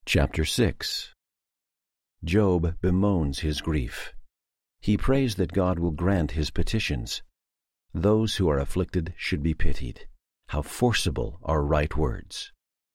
Chapter 6. Job bemoans his grief. He prays that God will grant his petitions. Those who are afflicted should be pitied. How forcible are right words.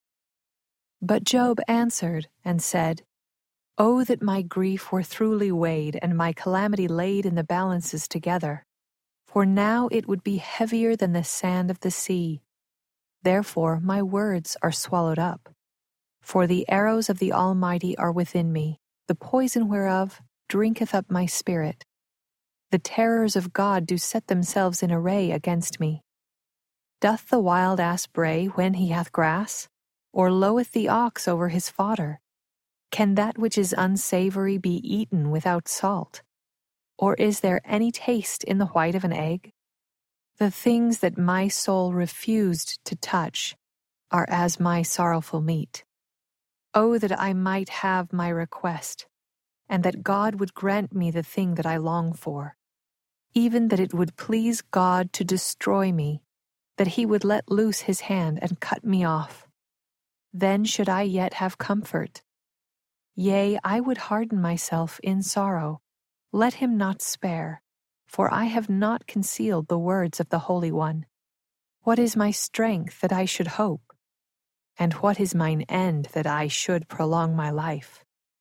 But Job answered and said, "Oh, that my grief were throughly weighed, and my calamity laid in the balances together. For now it would be heavier than the sand of the sea. Therefore my words are swallowed up. For the arrows of the Almighty are within me, the poison whereof drinketh up my spirit. The terrors of God do set themselves in array against me. Doth the wild ass bray when he hath grass? Or loweth the ox over his fodder? Can that which is unsavory be eaten without salt? Or is there any taste in the white of an egg? The things that my soul refused to touch are as my sorrowful meat. Oh, that I might have my request, and that God would grant me the thing that I long for, even that it would please God to destroy me, that he would let loose his hand and cut me off. Then should I yet have comfort. Yea, I would harden myself in sorrow. Let him not spare, for I have not concealed the words of the Holy One. What is my strength that I should hope? And what is mine end that I should prolong my life?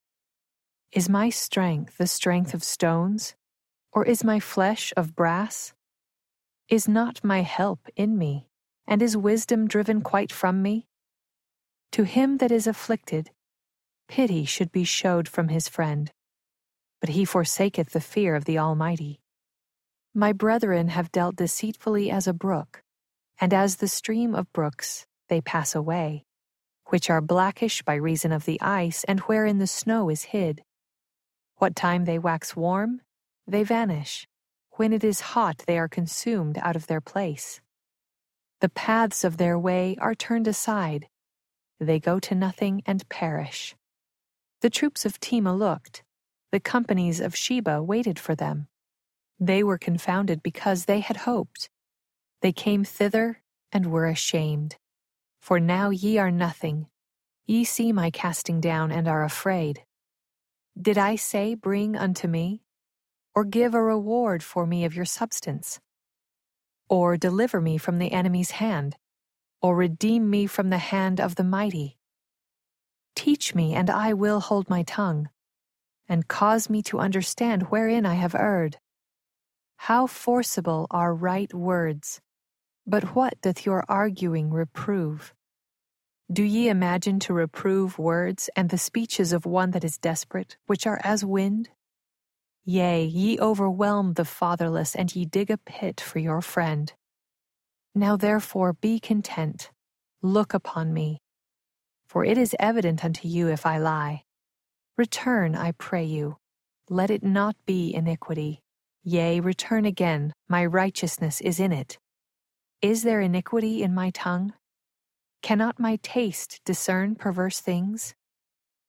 Is my strength the strength of stones, or is my flesh of brass? Is not my help in me, and is wisdom driven quite from me? To him that is afflicted, pity should be showed from his friend, but he forsaketh the fear of the Almighty. My brethren have dealt deceitfully as a brook, and as the stream of brooks they pass away, which are blackish by reason of the ice, and wherein the snow is hid. What time they wax warm, they vanish. When it is hot, they are consumed out of their place. The paths of their way are turned aside. They go to nothing and perish. The troops of Tema looked. The companies of Sheba waited for them. They were confounded because they had hoped. They came thither and were ashamed. For now ye are nothing. Ye see my casting down and are afraid. Did I say, bring unto me? Or give a reward for me of your substance? Or deliver me from the enemy's hand? Or redeem me from the hand of the mighty? Teach me, and I will hold my tongue, and cause me to understand wherein I have erred. How forcible are right words! But what doth your arguing reprove? Do ye imagine to reprove words and the speeches of one that is desperate, which are as wind? Yea, ye overwhelm the fatherless, and ye dig a pit for your friend. Now therefore be content, look upon me, for it is evident unto you if I lie. Return, I pray you, let it not be iniquity. Yea, return again, my righteousness is in it. Is there iniquity in my tongue? Cannot my taste discern perverse things?